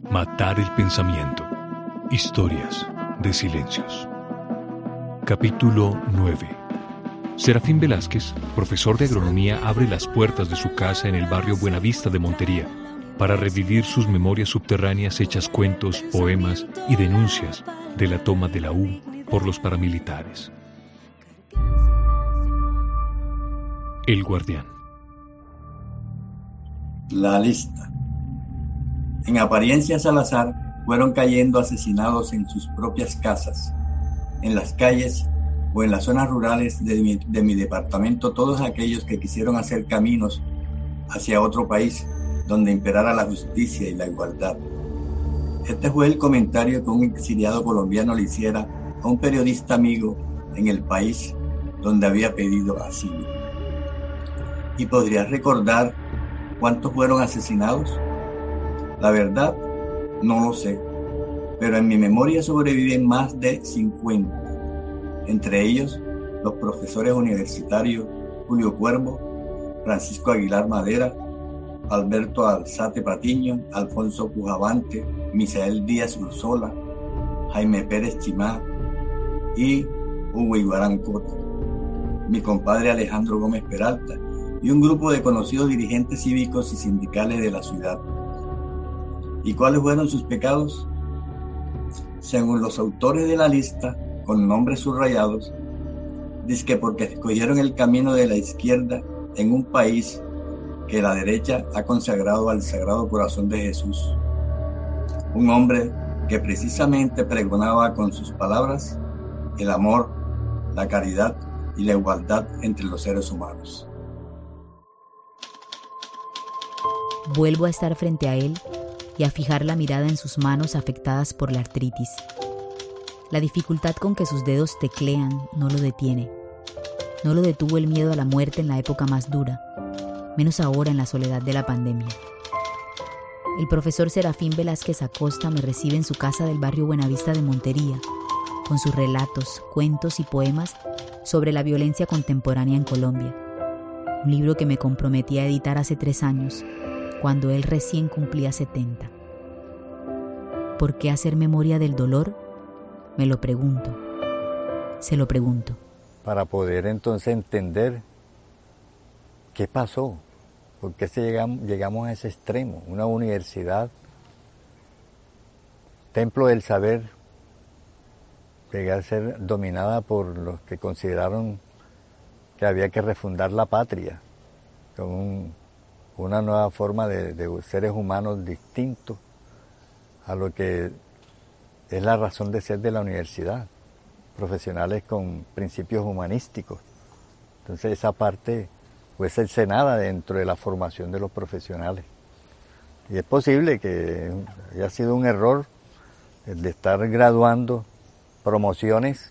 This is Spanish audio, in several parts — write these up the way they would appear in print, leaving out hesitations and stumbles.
Matar el pensamiento. Historias de silencios. Capítulo 9. Serafín Velázquez, profesor de agronomía, abre las puertas de su casa en el barrio Buenavista de Montería para revivir sus memorias subterráneas hechas cuentos, poemas y denuncias de la toma de la U por los paramilitares. El Guardián. La lista. En apariencias al azar, fueron cayendo asesinados en sus propias casas, en las calles o en las zonas rurales de mi departamento, todos aquellos que quisieron hacer caminos hacia otro país donde imperara la justicia y la igualdad. Este fue el comentario que un exiliado colombiano le hiciera a un periodista amigo en el país donde había pedido asilo. ¿Y podrías recordar cuántos fueron asesinados? La verdad, no lo sé, pero en mi memoria sobreviven más de 50, entre ellos los profesores universitarios Julio Cuervo, Francisco Aguilar Madera, Alberto Alzate Patiño, Alfonso Pujabante, Misael Díaz Ursola, Jaime Pérez Chimá y Hugo Iguarán Cota, mi compadre Alejandro Gómez Peralta y un grupo de conocidos dirigentes cívicos y sindicales de la ciudad. ¿Y cuáles fueron sus pecados? Según los autores de la lista, con nombres subrayados, dizque porque escogieron el camino de la izquierda en un país que la derecha ha consagrado al Sagrado Corazón de Jesús. Un hombre que precisamente pregonaba con sus palabras el amor, la caridad y la igualdad entre los seres humanos. Vuelvo a estar frente a él y a fijar la mirada en sus manos afectadas por la artritis. La dificultad con que sus dedos teclean no lo detiene. No lo detuvo el miedo a la muerte en la época más dura, menos ahora en la soledad de la pandemia. El profesor Serafín Velázquez Acosta me recibe en su casa del barrio Buenavista de Montería, con sus relatos, cuentos y poemas sobre la violencia contemporánea en Colombia. Un libro que me comprometí a editar hace 3 años, cuando él recién cumplía 70. ¿Por qué hacer memoria del dolor? Me lo pregunto. Se lo pregunto. Para poder entonces entender qué pasó, por qué llegamos a ese extremo. Una universidad, templo del saber, llegó a ser dominada por los que consideraron que había que refundar la patria con una nueva forma de seres humanos distintos a lo que es la razón de ser de la universidad, profesionales con principios humanísticos. Entonces esa parte fue cercenada dentro de la formación de los profesionales. Y es posible que haya sido un error el de estar graduando promociones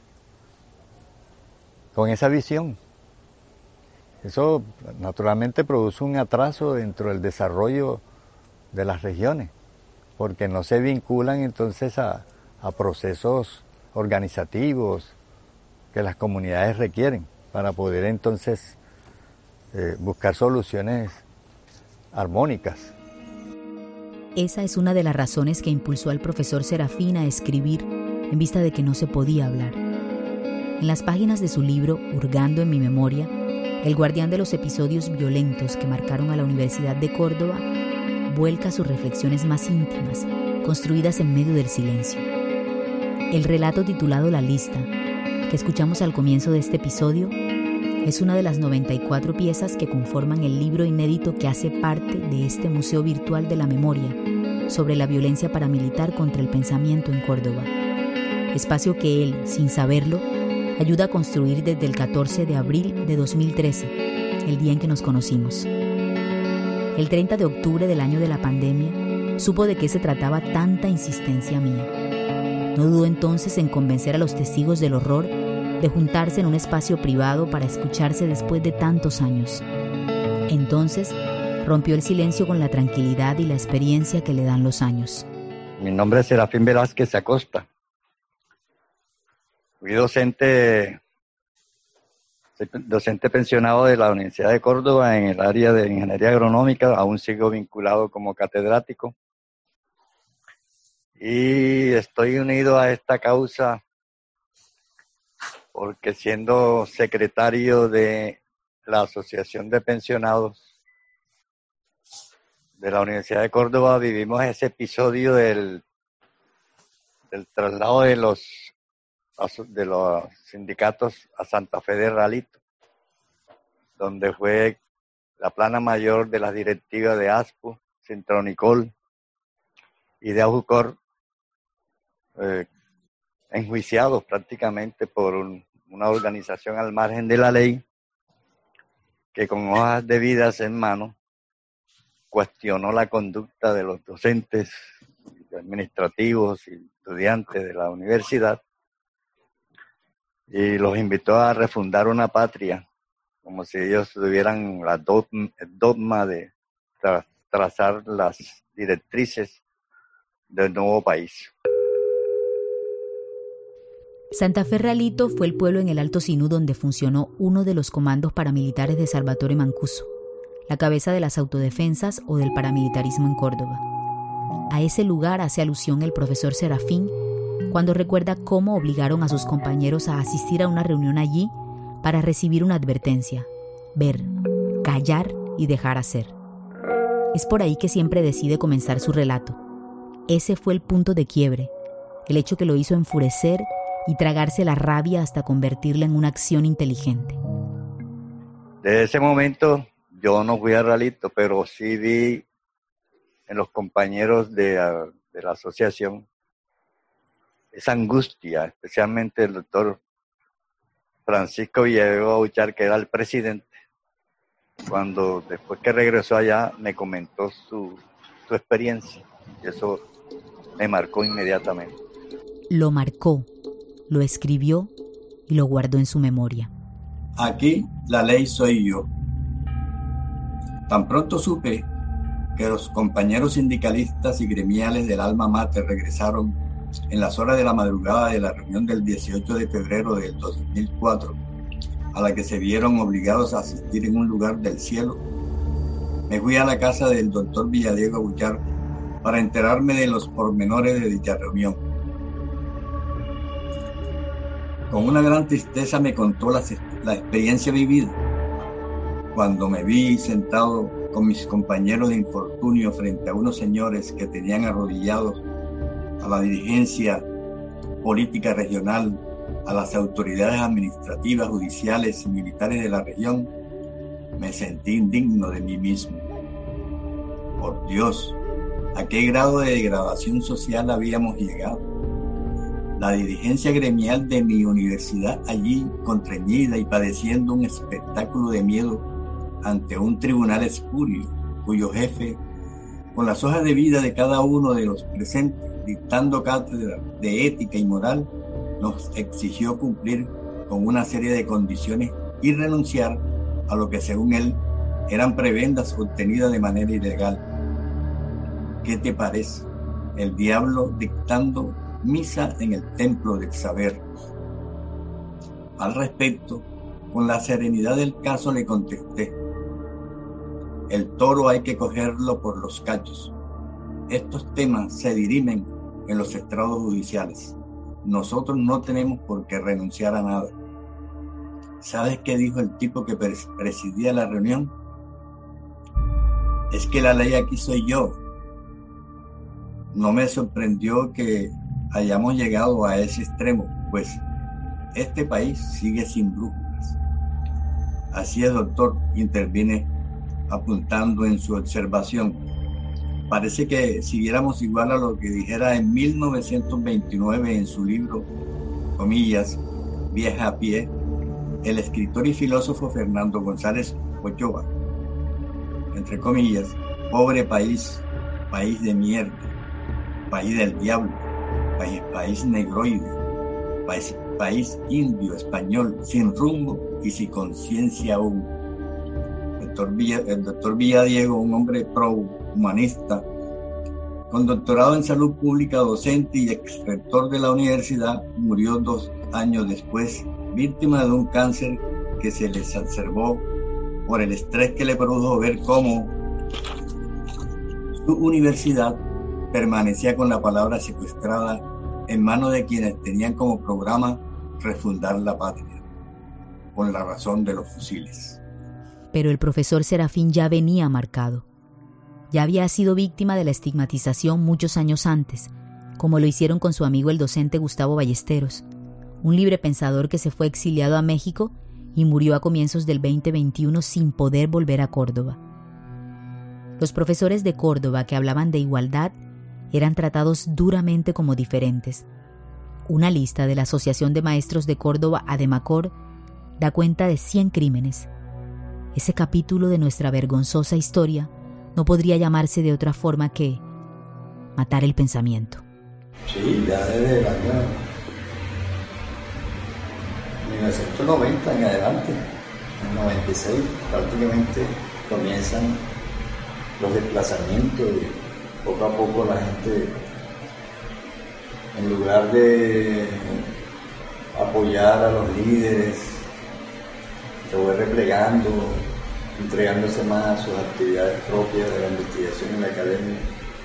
con esa visión. Eso naturalmente produce un atraso dentro del desarrollo de las regiones, porque no se vinculan entonces a procesos organizativos que las comunidades requieren para poder entonces buscar soluciones armónicas. Esa es una de las razones que impulsó al profesor Serafín a escribir en vista de que no se podía hablar. En las páginas de su libro Hurgando en mi memoria, el guardián de los episodios violentos que marcaron a la Universidad de Córdoba vuelca sus reflexiones más íntimas, construidas en medio del silencio. El relato titulado La lista, que escuchamos al comienzo de este episodio, es una de las 94 piezas que conforman el libro inédito que hace parte de este Museo Virtual de la Memoria sobre la violencia paramilitar contra el pensamiento en Córdoba. Espacio que él, sin saberlo, ayuda a construir desde el 14 de abril de 2013, el día en que nos conocimos. El 30 de octubre del año de la pandemia, supo de qué se trataba tanta insistencia mía. No dudó entonces en convencer a los testigos del horror de juntarse en un espacio privado para escucharse después de tantos años. Entonces, rompió el silencio con la tranquilidad y la experiencia que le dan los años. Mi nombre es Serafín Velázquez Acosta. Fui docente pensionado de la Universidad de Córdoba en el área de ingeniería agronómica, aún sigo vinculado como catedrático. Y estoy unido a esta causa porque siendo secretario de la Asociación de Pensionados de la Universidad de Córdoba, vivimos ese episodio del traslado de los sindicatos a Santa Fe de Ralito, donde fue la plana mayor de las directivas de ASPO, Sintronicol y de AUCOR, enjuiciados prácticamente por una organización al margen de la ley que con hojas de vidas en mano cuestionó la conducta de los docentes, administrativos y estudiantes de la universidad y los invitó a refundar una patria, como si ellos tuvieran el dogma de trazar las directrices del nuevo país. Santa Fe Ralito fue el pueblo en el Alto Sinú donde funcionó uno de los comandos paramilitares de Salvatore Mancuso, la cabeza de las autodefensas o del paramilitarismo en Córdoba. A ese lugar hace alusión el profesor Serafín cuando recuerda cómo obligaron a sus compañeros a asistir a una reunión allí para recibir una advertencia: ver, callar y dejar hacer. Es por ahí que siempre decide comenzar su relato. Ese fue el punto de quiebre, el hecho que lo hizo enfurecer y tragarse la rabia hasta convertirla en una acción inteligente. Desde ese momento yo no fui a Ralito, pero sí vi en los compañeros de la asociación esa angustia, especialmente el doctor Francisco Villavego Auchar, que era el presidente, cuando después que regresó allá me comentó su experiencia, y eso me marcó inmediatamente. Lo marcó, lo escribió y lo guardó en su memoria. Aquí la ley soy yo. Tan pronto supe que los compañeros sindicalistas y gremiales del alma mater regresaron en las horas de la madrugada de la reunión del 18 de febrero del 2004, a la que se vieron obligados a asistir en un lugar del cielo, me fui a la casa del doctor Villadiego Auchar para enterarme de los pormenores de dicha reunión. Con una gran tristeza me contó la experiencia vivida. Cuando me vi sentado con mis compañeros de infortunio frente a unos señores que tenían arrodillados a la dirigencia política regional, a las autoridades administrativas, judiciales y militares de la región, me sentí indigno de mí mismo. Por Dios, ¿a qué grado de degradación social habíamos llegado? La dirigencia gremial de mi universidad allí, contrañida y padeciendo un espectáculo de miedo ante un tribunal espurio, cuyo jefe, con las hojas de vida de cada uno de los presentes, dictando cátedra de ética y moral, nos exigió cumplir con una serie de condiciones y renunciar a lo que según él eran prebendas obtenidas de manera ilegal. ¿Qué te parece? El diablo dictando misa en el templo del saber. Al respecto, con la serenidad del caso le contesté: el toro hay que cogerlo por los cachos. Estos temas se dirimen en los estrados judiciales. Nosotros no tenemos por qué renunciar a nada. ¿Sabes qué dijo el tipo que presidía la reunión? Es que la ley aquí soy yo. No me sorprendió que hayamos llegado a ese extremo, pues este país sigue sin brújulas. Así es, doctor, intervine apuntando en su observación. Parece que siguiéramos igual a lo que dijera en 1929 en su libro, comillas, Viaja a pie, el escritor y filósofo Fernando González Ochoa, entre comillas, pobre país, país de mierda, país del diablo, país negroide, país indio, español, sin rumbo y sin conciencia aún. El doctor Villadiego, un hombre pro-humanista, con doctorado en salud pública, docente y ex-rector de la universidad, murió 2 años después, víctima de un cáncer que se le exacerbó por el estrés que le produjo ver cómo su universidad permanecía con la palabra secuestrada en manos de quienes tenían como programa refundar la patria, con la razón de los fusiles. Pero el profesor Serafín ya venía marcado. Ya había sido víctima de la estigmatización muchos años antes, como lo hicieron con su amigo el docente Gustavo Ballesteros, un librepensador que se fue exiliado a México y murió a comienzos del 2021 sin poder volver a Córdoba. Los profesores de Córdoba que hablaban de igualdad eran tratados duramente como diferentes. Una lista de la Asociación de Maestros de Córdoba, ADEMACOR, da cuenta de 100 crímenes. Ese capítulo de nuestra vergonzosa historia no podría llamarse de otra forma que matar el pensamiento. Sí, ya desde el año 1990 en adelante, en 96 prácticamente comienzan los desplazamientos y poco a poco la gente, en lugar de apoyar a los líderes, se fue replegando, entregándose más a sus actividades propias de la investigación en la academia.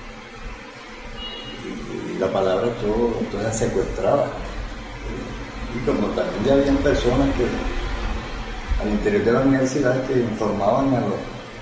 Y la palabra todo era secuestrada. Y como también ya habían personas que al interior de la universidad que informaban a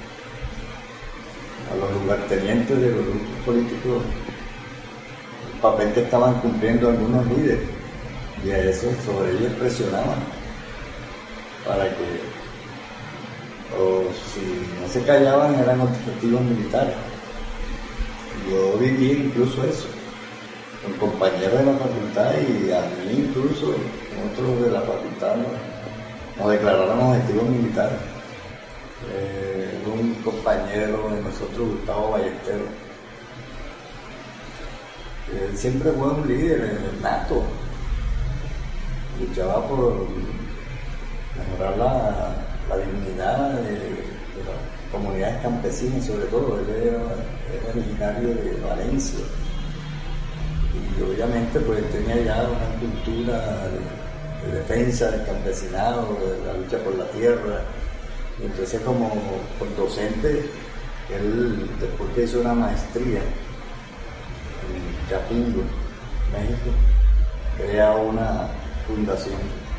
los lugartenientes de los grupos políticos el papel que estaban cumpliendo algunos líderes, y a eso sobre ellos presionaban para que, o si no se callaban, eran objetivos militares. Yo viví incluso eso con compañeros de la facultad, y a mí incluso otros de la facultad nos declararon objetivos militares. Un compañero de nosotros, Gustavo Ballesteros, él siempre fue un líder nato, luchaba por mejorar la dignidad de las comunidades campesinas, sobre todo. Él era originario de Valencia y obviamente pues tenía ya una cultura de defensa del campesinado, de la lucha por la tierra. Y entonces como docente, él después que hizo una maestría en Chapingo, México, crea una fundación,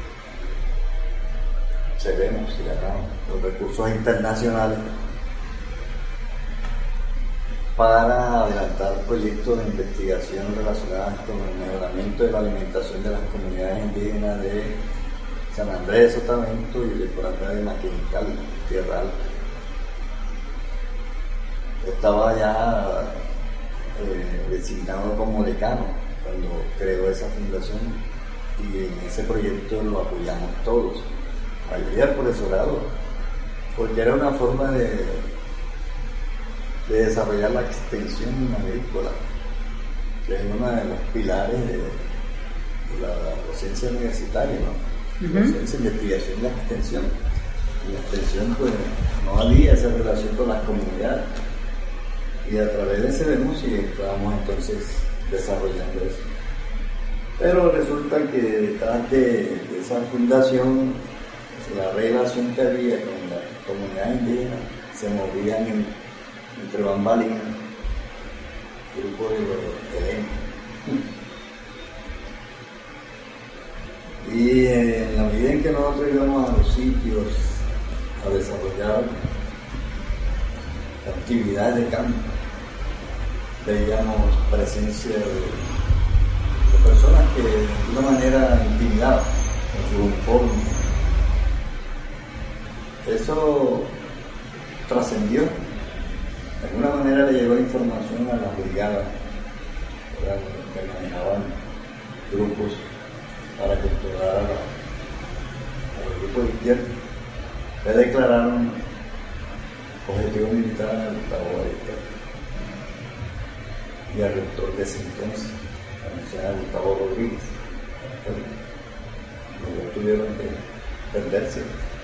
CEDEMOS, se llama, los recursos internacionales, para adelantar proyectos de investigación relacionados con el mejoramiento de la alimentación de las comunidades indígenas de San Andrés de Sotavento y de por acá de Maquincal, Tierra Alta. Estaba ya designado como decano cuando creó esa fundación, y en ese proyecto lo apoyamos todos, mayoría del profesorado, porque era una forma de desarrollar la extensión agrícola, que es uno de los pilares de la docencia universitaria, ¿no? La docencia, investigación y la extensión. Y la extensión, pues, no había esa relación con las comunidades. Y a través de CEDEMOS sí estábamos entonces desarrollando eso. Pero resulta que detrás de esa fundación, la relación que había con la comunidad indígena se movían entre bambalinas, grupo de los elementos. Y en la medida en que nosotros íbamos a los sitios a desarrollar actividades de campo, veíamos presencia de personas que de alguna manera intimidaban con su uniforme. Eso trascendió. De alguna manera le llegó información a las brigadas que manejaban grupos para controlar a los grupos de izquierda. Le declararon objetivo militar a Gustavo Ballesteros y al rector de ese entonces, a Gustavo Rodríguez. Luego tuvieron que perderse.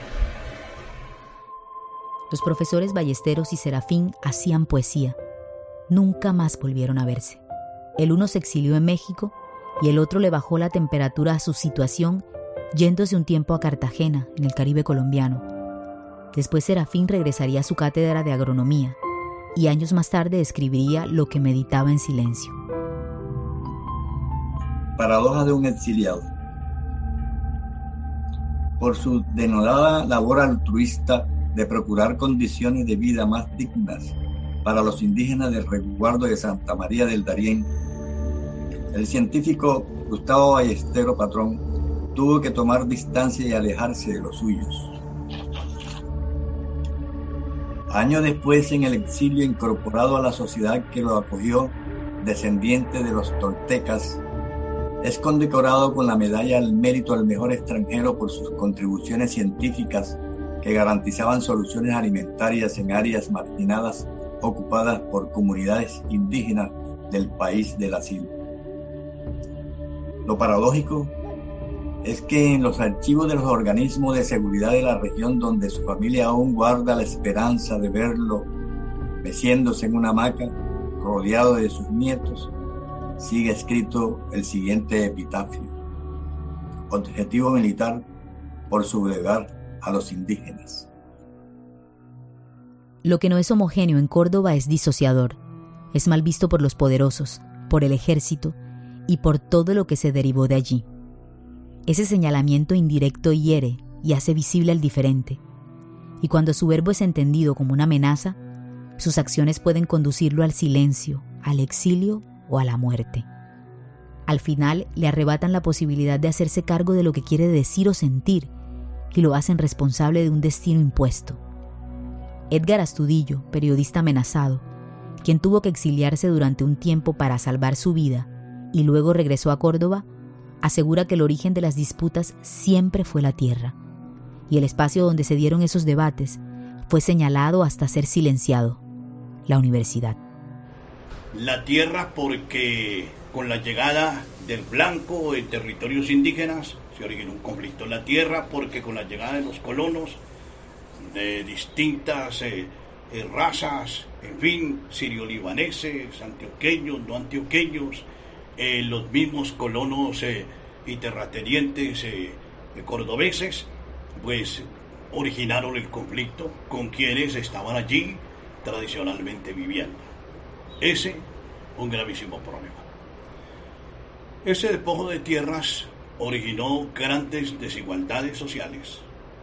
Los profesores Ballesteros y Serafín hacían poesía. Nunca más volvieron a verse. El uno se exilió en México y el otro le bajó la temperatura a su situación yéndose un tiempo a Cartagena, en el Caribe colombiano. Después Serafín regresaría a su cátedra de agronomía y años más tarde escribiría lo que meditaba en silencio. Paradoja de un exiliado. Por su denodada labor altruista de procurar condiciones de vida más dignas para los indígenas del resguardo de Santa María del Darién, el científico Gustavo Ballestero Patrón tuvo que tomar distancia y alejarse de los suyos. Años después, en el exilio, incorporado a la sociedad que lo acogió, descendiente de los toltecas, es condecorado con la medalla al mérito al mejor extranjero por sus contribuciones científicas que garantizaban soluciones alimentarias en áreas marginadas ocupadas por comunidades indígenas del país del asilo. Lo paradójico es que en los archivos de los organismos de seguridad de la región, donde su familia aún guarda la esperanza de verlo meciéndose en una hamaca, rodeado de sus nietos, sigue escrito el siguiente epitafio: objetivo militar por sublevar a los indígenas. Lo que no es homogéneo en Córdoba es disociador, es mal visto por los poderosos, por el ejército y por todo lo que se derivó de allí. Ese señalamiento indirecto hiere y hace visible al diferente, y cuando su verbo es entendido como una amenaza, sus acciones pueden conducirlo al silencio, al exilio o a la muerte. Al final le arrebatan la posibilidad de hacerse cargo de lo que quiere decir o sentir y lo hacen responsable de un destino impuesto. Edgar Astudillo, periodista amenazado, quien tuvo que exiliarse durante un tiempo para salvar su vida y luego regresó a Córdoba, asegura que el origen de las disputas siempre fue la tierra, y el espacio donde se dieron esos debates fue señalado hasta ser silenciado: la universidad. La tierra, porque con la llegada del blanco en territorios indígenas se originó un conflicto. La tierra, porque con la llegada de los colonos de distintas razas, en fin, sirio-libaneses, antioqueños, no antioqueños, los mismos colonos y terratenientes cordobeses, pues originaron el conflicto con quienes estaban allí tradicionalmente viviendo. Ese, un gravísimo problema. Ese despojo de tierras originó grandes desigualdades sociales,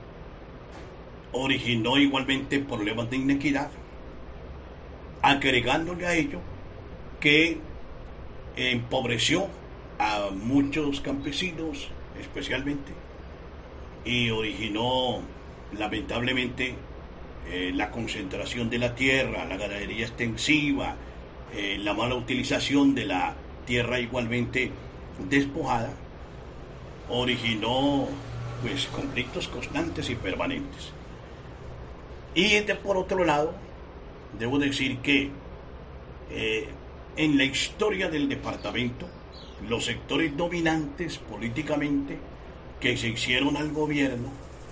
originó igualmente problemas de inequidad, agregándole a ello que empobreció a muchos campesinos especialmente y originó lamentablemente la concentración de la tierra, la ganadería extensiva, la mala utilización de la tierra igualmente despojada, originó pues conflictos constantes y permanentes. Y por otro lado, debo decir que en la historia del departamento, los sectores dominantes políticamente que se hicieron al gobierno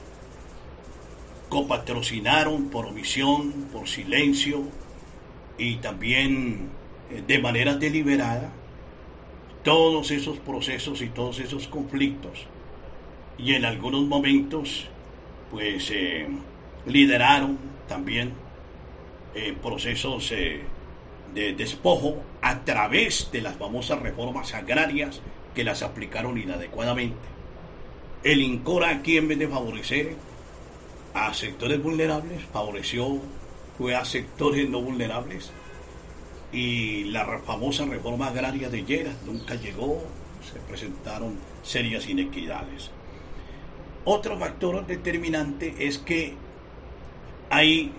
copatrocinaron por omisión, por silencio y también de manera deliberada todos esos procesos y todos esos conflictos, y en algunos momentos pues lideraron también procesos de despojo a través de las famosas reformas agrarias que las aplicaron inadecuadamente. El INCORA aquí, en vez de favorecer a sectores vulnerables, fue a sectores no vulnerables, y la famosa reforma agraria de Lleras nunca llegó, se presentaron serias inequidades. Otro factor determinante es que hay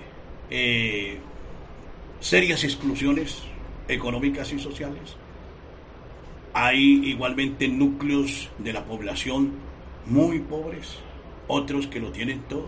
serias exclusiones económicas y sociales. Hay igualmente núcleos de la población muy pobres, otros que lo tienen todo.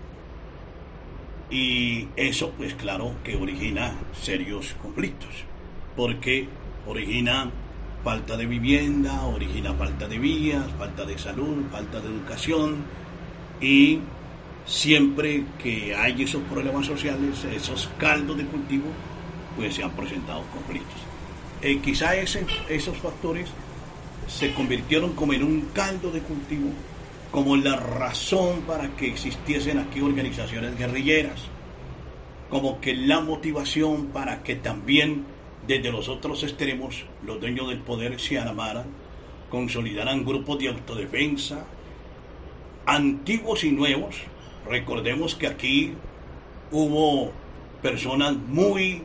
Y eso, pues claro, que origina serios conflictos, porque origina falta de vivienda, origina falta de vías, falta de salud, falta de educación, y siempre que hay esos problemas sociales, esos caldos de cultivo, pues se han presentado conflictos. Quizá esos factores se convirtieron como en un caldo de cultivo, como la razón para que existiesen aquí organizaciones guerrilleras, como que la motivación para que también desde los otros extremos los dueños del poder se armaran, consolidaran grupos de autodefensa, antiguos y nuevos. Recordemos que aquí hubo personas muy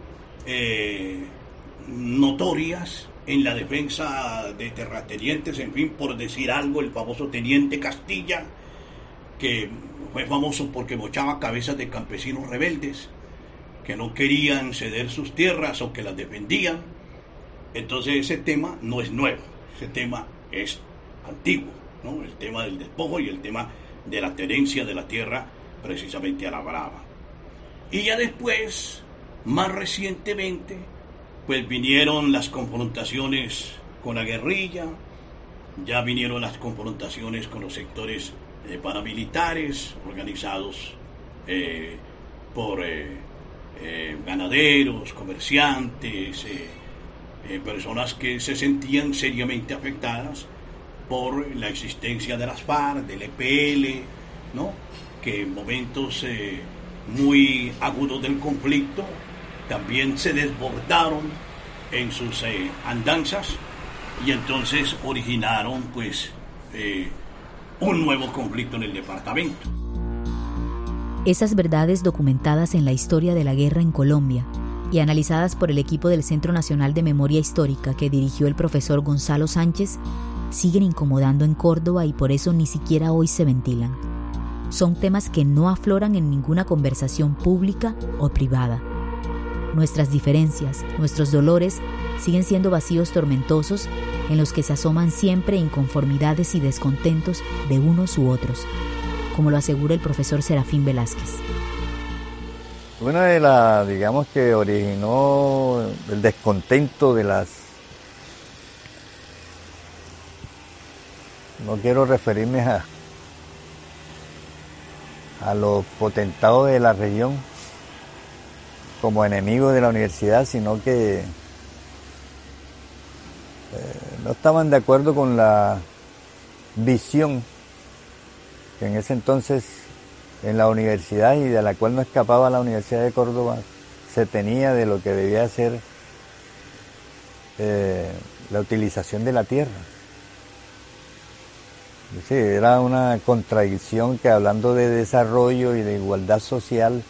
notorias en la defensa de terratenientes, en fin, por decir algo, el famoso teniente Castilla, que fue famoso porque mochaba cabezas de campesinos rebeldes que no querían ceder sus tierras o que las defendían. Entonces ese tema no es nuevo, ese tema es antiguo, ¿no? El tema del despojo y el tema de la tenencia de la tierra precisamente a la brava. Y ya después, más recientemente, pues vinieron las confrontaciones con la guerrilla, ya vinieron las confrontaciones con los sectores paramilitares organizados por ganaderos, comerciantes, personas que se sentían seriamente afectadas por la existencia de las FARC, del EPL, ¿no? Que en momentos muy agudos del conflicto también se desbordaron en sus andanzas y entonces originaron pues un nuevo conflicto en el departamento. Esas verdades documentadas en la historia de la guerra en Colombia y analizadas por el equipo del Centro Nacional de Memoria Histórica que dirigió el profesor Gonzalo Sánchez siguen incomodando en Córdoba y por eso ni siquiera hoy se ventilan. Son temas que no afloran en ninguna conversación pública o privada. Nuestras diferencias, nuestros dolores siguen siendo vacíos tormentosos en los que se asoman siempre inconformidades y descontentos de unos u otros, como lo asegura el profesor Serafín Velázquez. Una de las, digamos, que originó el descontento de las... No quiero referirme a los potentados de la región como enemigos de la universidad, sino que no estaban de acuerdo con la visión que en ese entonces en la universidad y de la cual no escapaba la Universidad de Córdoba se tenía de lo que debía ser la utilización de la tierra. Sí, era una contradicción que hablando de desarrollo y de igualdad social,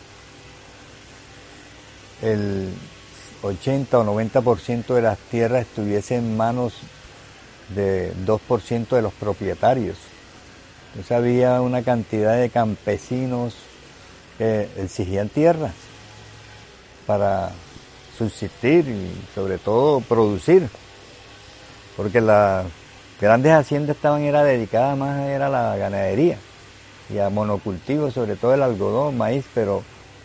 el 80 o 90% de las tierras estuviese en manos de 2% de los propietarios. Entonces había una cantidad de campesinos que exigían tierras para subsistir y sobre todo producir, porque las grandes haciendas era dedicadas más a la ganadería y a monocultivos, sobre todo el algodón, maíz, pero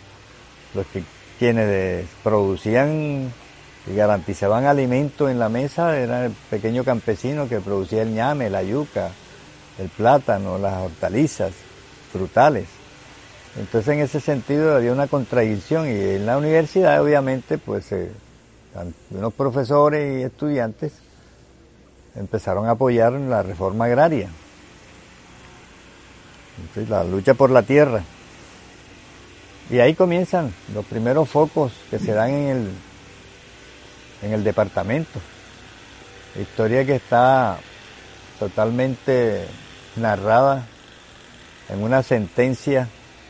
quienes producían y garantizaban alimento en la mesa era el pequeño campesino que producía el ñame, la yuca, el plátano, las hortalizas, frutales. Entonces en ese sentido había una contradicción y en la universidad obviamente pues unos profesores y estudiantes empezaron a apoyar la reforma agraria, entonces, la lucha por la tierra. Y ahí comienzan los primeros focos que se dan en el departamento. Historia que está totalmente narrada en una sentencia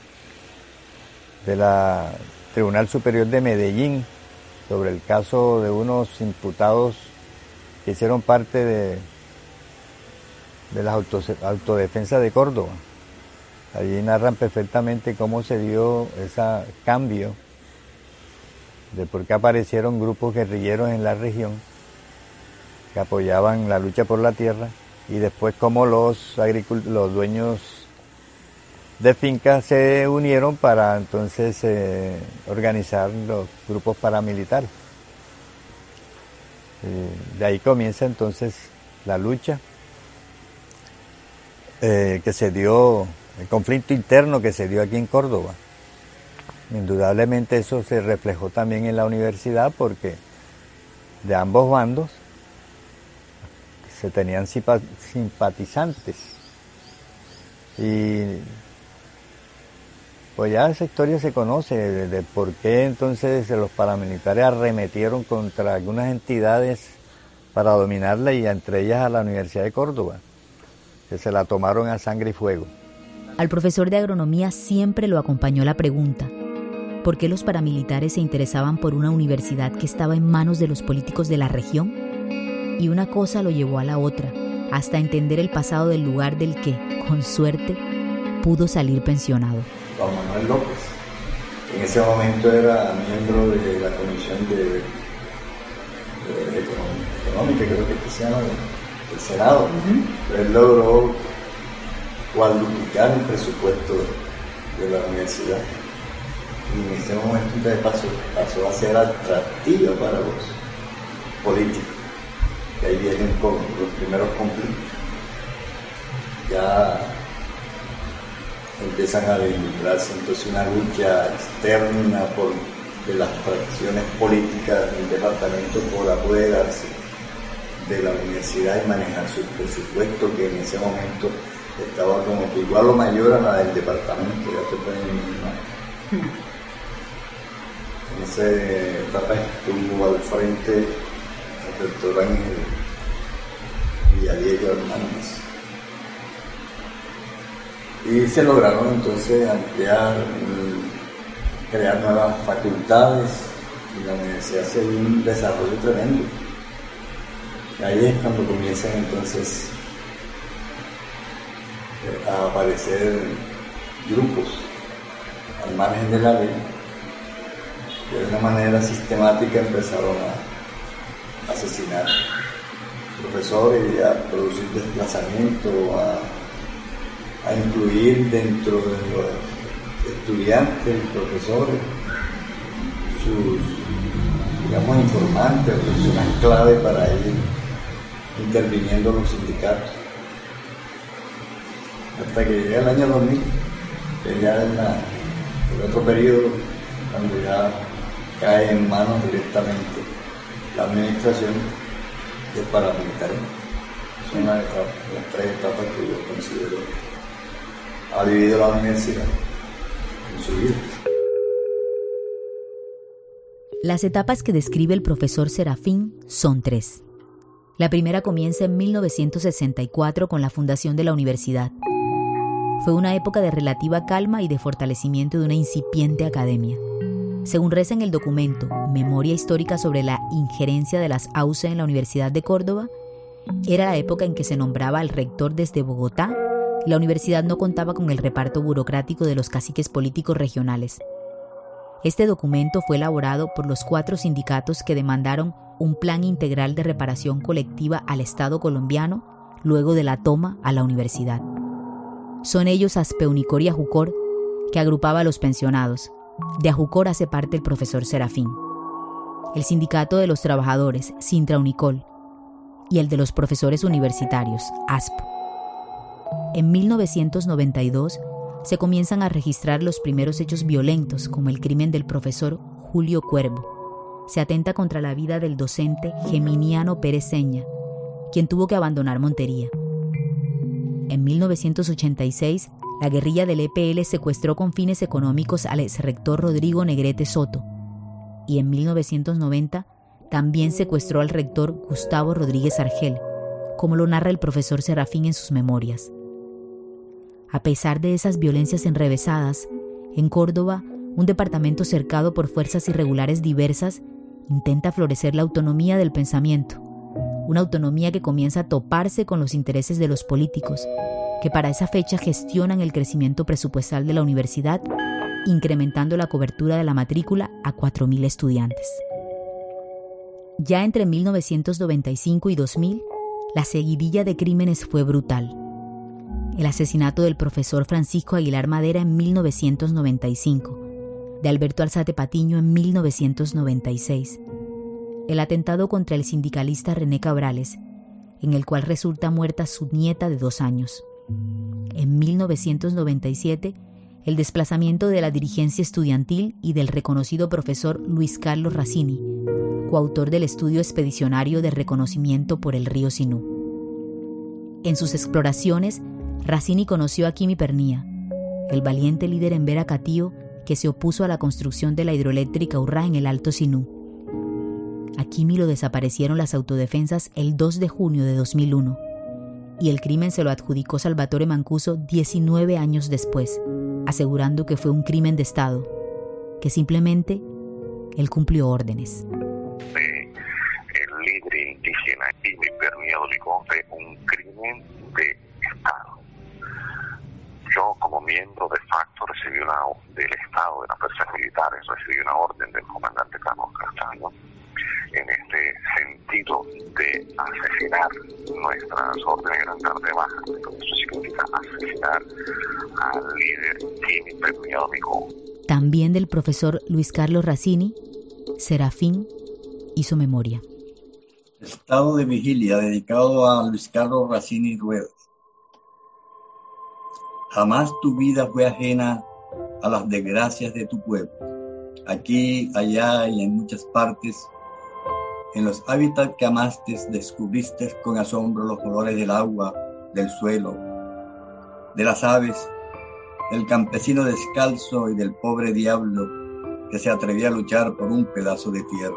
de la Tribunal Superior de Medellín sobre el caso de unos imputados que hicieron parte de las autodefensas de Córdoba. Allí narran perfectamente cómo se dio ese cambio de por qué aparecieron grupos guerrilleros en la región que apoyaban la lucha por la tierra y después cómo los dueños de fincas se unieron para entonces organizar los grupos paramilitares. De ahí comienza entonces la lucha que se dio, el conflicto interno que se dio aquí en Córdoba. Indudablemente eso se reflejó también en la universidad porque de ambos bandos se tenían simpatizantes y Pues ya esa historia se conoce, de por qué entonces los paramilitares arremetieron contra algunas entidades para dominarla, y entre ellas a la Universidad de Córdoba, que se la tomaron a sangre y fuego. Al profesor de agronomía siempre lo acompañó la pregunta: ¿por qué los paramilitares se interesaban por una universidad que estaba en manos de los políticos de la región? Y una cosa lo llevó a la otra, hasta entender el pasado del lugar del que, con suerte, pudo salir pensionado. Juan Manuel López, en ese momento era miembro de la Comisión de Económica, creo que se llama, del Senado. Él logró cuadruplicar el presupuesto de la universidad, y en ese momento entonces pasó a ser atractiva para los políticos. Y ahí vienen los primeros conflictos. Ya empiezan a vislumbrarse entonces una lucha externa de las fracciones políticas del departamento por apoderarse de la universidad y manejar su presupuesto, que en ese momento estaba como que igual o mayor a la del departamento, ya te pueden imaginar. En esa etapa estuvo al frente el rector Ángel Villadiego Hernández. Y se lograron entonces ampliar, crear nuevas facultades, y la universidad se dio un desarrollo tremendo. Ahí es cuando comienzan entonces a aparecer grupos al margen de la ley, que de una manera sistemática empezaron a asesinar profesores y a producir desplazamiento, a incluir dentro de los estudiantes y profesores sus, digamos, informantes, personas clave para ir interviniendo los sindicatos. Hasta que llega el año 2000, que ya es el otro periodo, cuando ya cae en manos directamente la administración del paramilitarismo. Son las tres etapas que yo considero ha vivido la universidad en su vida. Las etapas que describe el profesor Serafín son 3. La primera comienza en 1964 con la fundación de la universidad. Fue una época de relativa calma y de fortalecimiento de una incipiente academia. Según reza en el documento Memoria Histórica sobre la injerencia de las AUCE en la Universidad de Córdoba, era la época en que se nombraba al rector desde Bogotá. La universidad no contaba con el reparto burocrático de los caciques políticos regionales. Este documento fue elaborado por los 4 sindicatos que demandaron un plan integral de reparación colectiva al Estado colombiano luego de la toma a la universidad. Son ellos Aspeunicor y Ajucor, que agrupaba a los pensionados. De Ajucor hace parte el profesor Serafín. El sindicato de los trabajadores, Sintraunicol, y el de los profesores universitarios, ASPO. En 1992 se comienzan a registrar los primeros hechos violentos, como el crimen del profesor Julio Cuervo. Se atenta contra la vida del docente Geminiano Pérez Seña, quien tuvo que abandonar Montería. En 1986, la guerrilla del EPL secuestró con fines económicos al exrector Rodrigo Negrete Soto, y en 1990 también secuestró al rector Gustavo Rodríguez Argel, como lo narra el profesor Serafín en sus memorias. A pesar de esas violencias enrevesadas, en Córdoba, un departamento cercado por fuerzas irregulares diversas intenta florecer la autonomía del pensamiento, una autonomía que comienza a toparse con los intereses de los políticos, que para esa fecha gestionan el crecimiento presupuestal de la universidad, incrementando la cobertura de la matrícula a 4.000 estudiantes. Ya entre 1995 y 2000, la seguidilla de crímenes fue brutal. El asesinato del profesor Francisco Aguilar Madera en 1995, de Alberto Alzate Patiño en 1996, el atentado contra el sindicalista René Cabrales, en el cual resulta muerta su nieta de 2 años. En 1997, el desplazamiento de la dirigencia estudiantil y del reconocido profesor Luis Carlos Racini, coautor del estudio expedicionario de reconocimiento por el río Sinú. En sus exploraciones, Racini conoció a Quimi Pernía, el valiente líder en Veracatío que se opuso a la construcción de la hidroeléctrica Urrá en el Alto Sinú. A Quimi lo desaparecieron las autodefensas el 2 de junio de 2001 y el crimen se lo adjudicó Salvatore Mancuso 19 años después, asegurando que fue un crimen de Estado, que simplemente él cumplió órdenes. El líder indígena Quimi Berniado Licón fue un crimen de Estado. Yo, como miembro de facto, recibí del Estado, de las fuerzas militares, recibí una orden del comandante Carlos Castaño en este sentido de asesinar. Nuestras órdenes eran dar de baja. Eso significa asesinar al líder Quimi Berniado Licón. También del profesor Luis Carlos Razzini, Serafín hizo memoria. Estado de vigilia dedicado a Luis Carlos Razzini Ruedas. Jamás tu vida fue ajena a las desgracias de tu pueblo. Aquí, allá y en muchas partes, en los hábitats que amaste, descubriste con asombro los colores del agua, del suelo, de las aves, del campesino descalzo y del pobre diablo que se atrevía a luchar por un pedazo de tierra.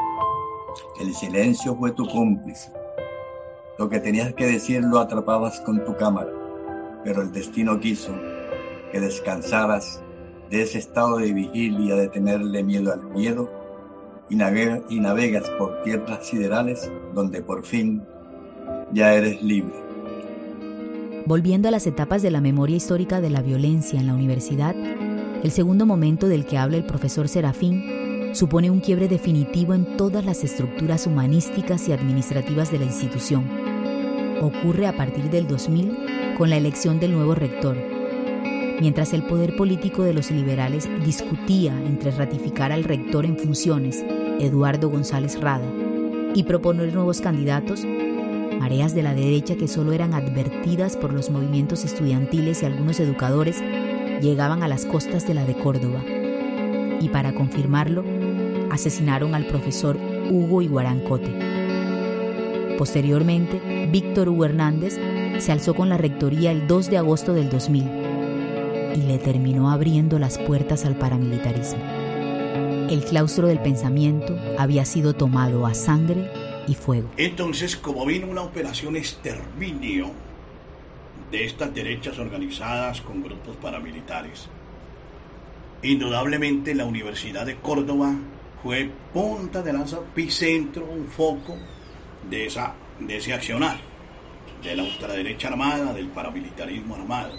El silencio fue tu cómplice. Lo que tenías que decir lo atrapabas con tu cámara, pero el destino quiso que descansaras de ese estado de vigilia, de tenerle miedo al miedo, y navegas por tierras siderales donde por fin ya eres libre. Volviendo a las etapas de la memoria histórica de la violencia en la universidad, el segundo momento del que habla el profesor Serafín supone un quiebre definitivo en todas las estructuras humanísticas y administrativas de la institución. Ocurre a partir del 2000 con la elección del nuevo rector, mientras el poder político de los liberales discutía entre ratificar al rector en funciones, Eduardo González Rada, y proponer nuevos candidatos. Mareas de la derecha que solo eran advertidas por los movimientos estudiantiles y algunos educadores llegaban a las costas de la de Córdoba. Y para confirmarlo, asesinaron al profesor Hugo Iguarancote. Posteriormente, Víctor Hugo Hernández se alzó con la rectoría el 2 de agosto del 2000 y le terminó abriendo las puertas al paramilitarismo. El claustro del pensamiento había sido tomado a sangre y fuego. Entonces, como vino una operación exterminio de estas derechas organizadas con grupos paramilitares, indudablemente la Universidad de Córdoba fue punta de lanza, epicentro, un foco de ese accionar, de la ultraderecha armada, del paramilitarismo armado.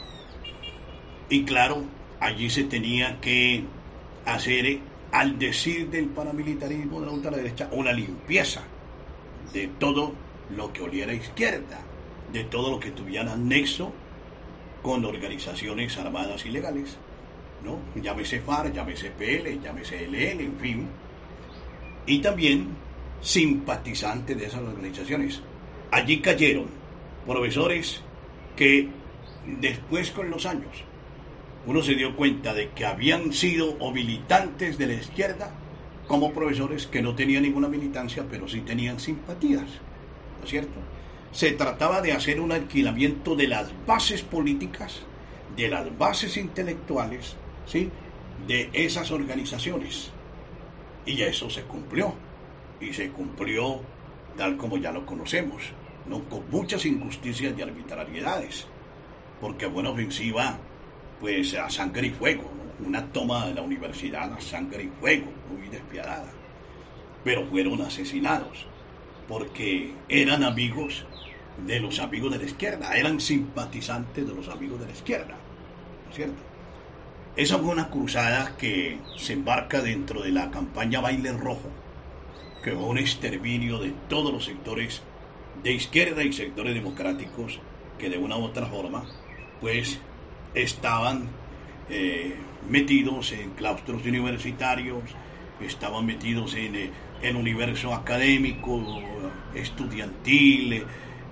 Y claro, allí se tenía que hacer, al decir del paramilitarismo de la ultraderecha, una limpieza de todo lo que oliera a izquierda, de todo lo que tuviera nexo con organizaciones armadas ilegales, ¿no? Llámese FARC, llámese PL, llámese ELN, en fin. Y también simpatizantes de esas organizaciones. Allí cayeron profesores que después, con los años, uno se dio cuenta de que habían sido o militantes de la izquierda, como profesores que no tenían ninguna militancia, pero sí tenían simpatías, ¿no es cierto? Se trataba de hacer un alquilamiento de las bases políticas, de las bases intelectuales, ¿sí?, de esas organizaciones. Y eso se cumplió, y se cumplió tal como ya lo conocemos, ¿no?, con muchas injusticias y arbitrariedades, porque buena ofensiva, pues a sangre y fuego, ¿no?, una toma de la universidad a sangre y fuego, muy despiadada, pero fueron asesinados, porque eran amigos de los amigos de la izquierda, eran simpatizantes de los amigos de la izquierda, ¿no es cierto? Esa fue una cruzada que se embarca dentro de la campaña Baile Rojo, que fue un exterminio de todos los sectores de izquierda y sectores democráticos que de una u otra forma, pues, estaban metidos en claustros universitarios, estaban metidos en el universo académico, estudiantil,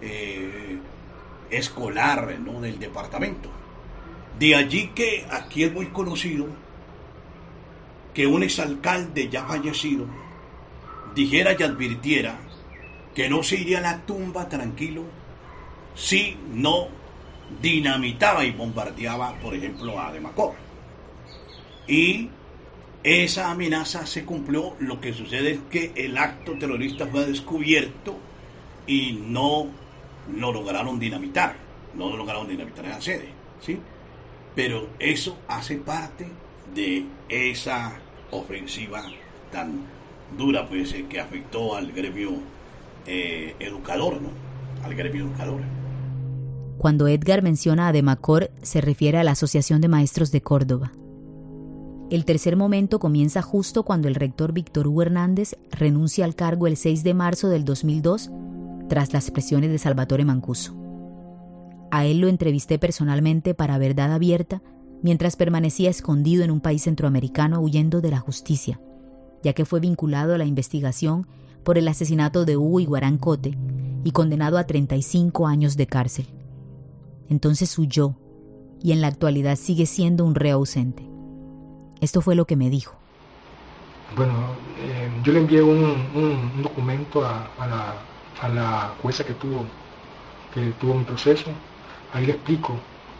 escolar, ¿no?, del departamento. De allí que aquí es muy conocido que un exalcalde ya fallecido dijera y advirtiera que no se iría a la tumba tranquilo si no dinamitaba y bombardeaba, por ejemplo, a Ademacor. Y esa amenaza se cumplió. Lo que sucede es que el acto terrorista fue descubierto y no lo lograron dinamitar. No lograron dinamitar en la sede, ¿sí? Pero eso hace parte de esa ofensiva tan dura, pues, que afectó al gremio educador, ¿no? Al gremio educador. Cuando Edgar menciona a Ademacor, se refiere a la Asociación de Maestros de Córdoba. El tercer momento comienza justo cuando el rector Víctor Hugo Hernández renuncia al cargo el 6 de marzo del 2002 tras las presiones de Salvatore Mancuso. A él lo entrevisté personalmente para Verdad Abierta mientras permanecía escondido en un país centroamericano huyendo de la justicia, ya que fue vinculado a la investigación por el asesinato de Hugo Iguarán Cote y condenado a 35 años de cárcel. Entonces huyó y en la actualidad sigue siendo un reo ausente. Esto fue lo que me dijo. Bueno, yo le envié un documento a la jueza que tuvo mi proceso. Ahí le explico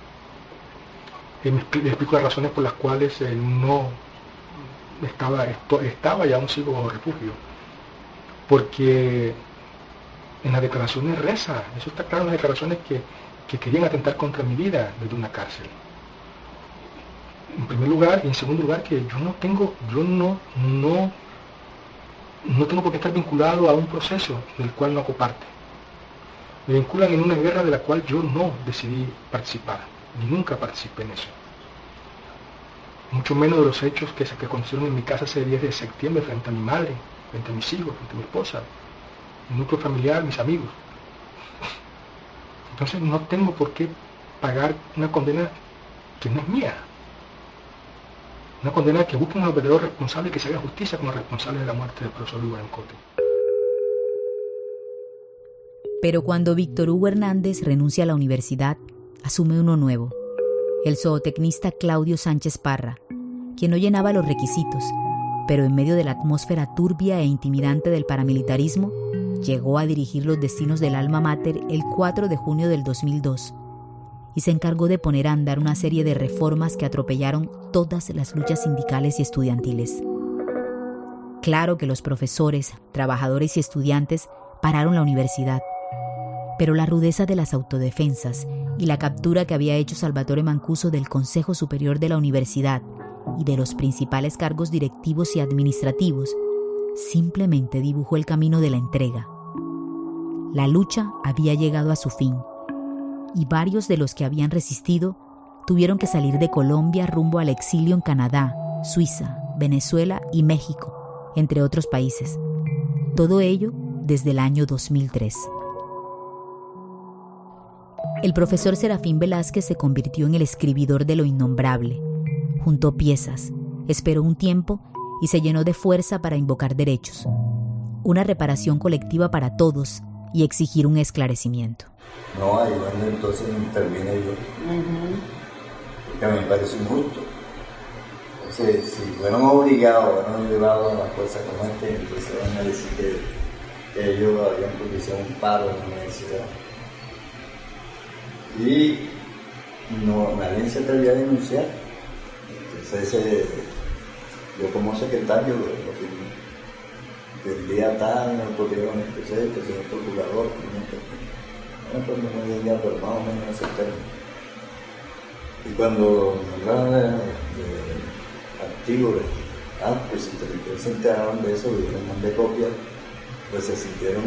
las razones por las cuales no estaba y aún sigo bajo refugio. Porque en las declaraciones reza, eso está claro en las declaraciones que querían atentar contra mi vida desde una cárcel. En primer lugar, y en segundo lugar, que yo no tengo por qué estar vinculado a un proceso del cual no hago parte. Me vinculan en una guerra de la cual yo no decidí participar, ni nunca participé en eso. Mucho menos de los hechos que se acontecieron en mi casa ese 10 de septiembre frente a mi madre, frente a mis hijos, frente a mi esposa, mi núcleo familiar, mis amigos. Entonces no tengo por qué pagar una condena que no es mía. Una condena que busquen a los verdaderos responsables y que se haga justicia con los responsables de la muerte del profesor Iguarán Cote. Pero cuando Víctor Hugo Hernández renuncia a la universidad, asume uno nuevo, el zootecnista Claudio Sánchez Parra, quien no llenaba los requisitos, pero en medio de la atmósfera turbia e intimidante del paramilitarismo, llegó a dirigir los destinos del alma mater el 4 de junio del 2002 y se encargó de poner a andar una serie de reformas que atropellaron todas las luchas sindicales y estudiantiles. Claro que los profesores, trabajadores y estudiantes pararon la universidad, pero la rudeza de las autodefensas y la captura que había hecho Salvatore Mancuso del Consejo Superior de la Universidad y de los principales cargos directivos y administrativos simplemente dibujó el camino de la entrega. La lucha había llegado a su fin y varios de los que habían resistido tuvieron que salir de Colombia rumbo al exilio en Canadá, Suiza, Venezuela y México, entre otros países. Todo ello desde el año 2003. El profesor Serafín Velázquez se convirtió en el escribidor de lo innombrable. Juntó piezas, esperó un tiempo y se llenó de fuerza para invocar derechos, una reparación colectiva para todos y exigir un esclarecimiento. No, ahí donde entonces intervine yo, porque a mí me parece injusto. Entonces, si fueron obligados, fueron llevados a las cosas como este, entonces van a decir que ellos habían producido un paro en la universidad. Y nadie se atrevía a denunciar. Entonces, yo como secretario lo firmé. Del día tal, no pudieron empezar, el señor procurador, bueno, pues no me diría, pero más o menos ese término. Y cuando me hablaron de activo, pues se enteraron de eso, yo les mandé copias, pues se sintieron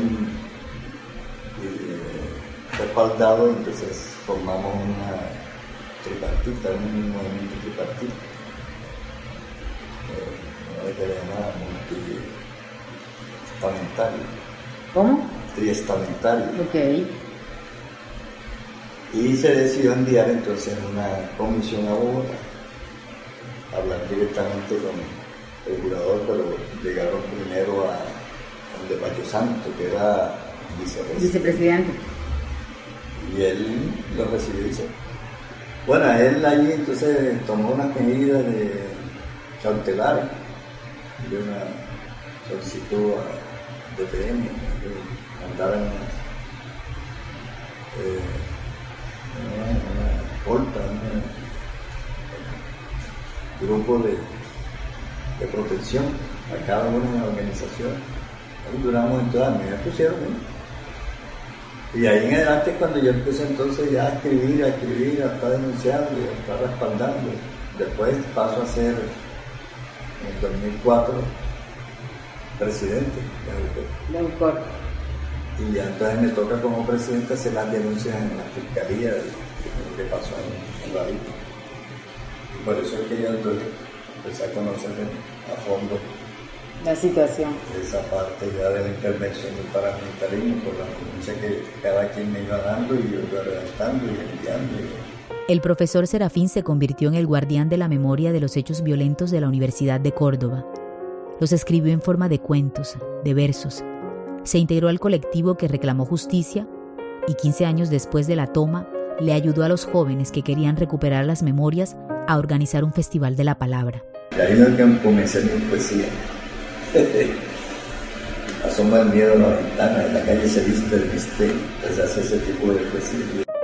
respaldados, entonces formamos una tripartita, un movimiento tripartito. Que le llamaba multiestamentario. ¿Cómo? Triestamentario. Ok. Y se decidió enviar entonces una comisión a Bogotá, hablar directamente con el procurador, pero llegaron primero a donde Pacho Santo, que era vicepresidente. Y él lo recibió y bueno, él allí entonces tomó unas medidas de cautelares, de una solicitud a DPM, que mandaran escolta, un grupo de protección a cada una de las organizaciones. Ahí duramos en todas, me pusieron, ¿no? Y ahí en adelante cuando yo empecé entonces ya a escribir, a estar denunciando, a estar respaldando. Después paso a ser en el 2004 presidente de UCOR. Y ya entonces me toca como presidente hacer las denuncias en la fiscalía de lo que pasó en la vida. Y por eso es que yo entonces empecé a conocer a fondo la situación. Esa parte ya de la intervención del paramilitarismo, por la denuncia que cada quien me iba dando y yo iba redactando y enviando. El profesor Serafín se convirtió en el guardián de la memoria de los hechos violentos de la Universidad de Córdoba. Los escribió en forma de cuentos, de versos. Se integró al colectivo que reclamó justicia y 15 años después de la toma, le ayudó a los jóvenes que querían recuperar las memorias a organizar un festival de la palabra. Y ahí es que comencé mi poesía. Asoma el miedo a la ventana, en la calle se viste el misterio, pues hace ese tipo de poesía.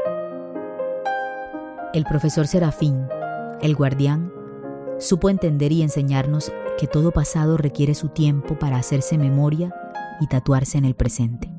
El profesor Serafín, el guardián, supo entender y enseñarnos que todo pasado requiere su tiempo para hacerse memoria y tatuarse en el presente.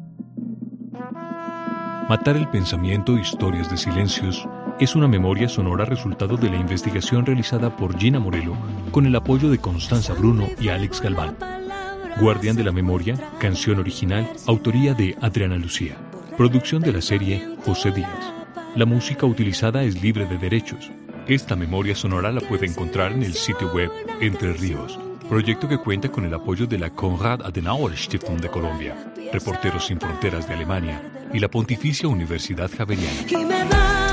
Matar el pensamiento, historias de silencios, es una memoria sonora resultado de la investigación realizada por Gina Morelo con el apoyo de Constanza Bruno y Alex Galván. Guardián de la Memoria, canción original, autoría de Adriana Lucía. Producción de la serie José Díaz. La música utilizada es libre de derechos. Esta memoria sonora la puede encontrar en el sitio web Entre Ríos, proyecto que cuenta con el apoyo de la Konrad Adenauer Stiftung de Colombia, Reporteros Sin Fronteras de Alemania y la Pontificia Universidad Javeriana.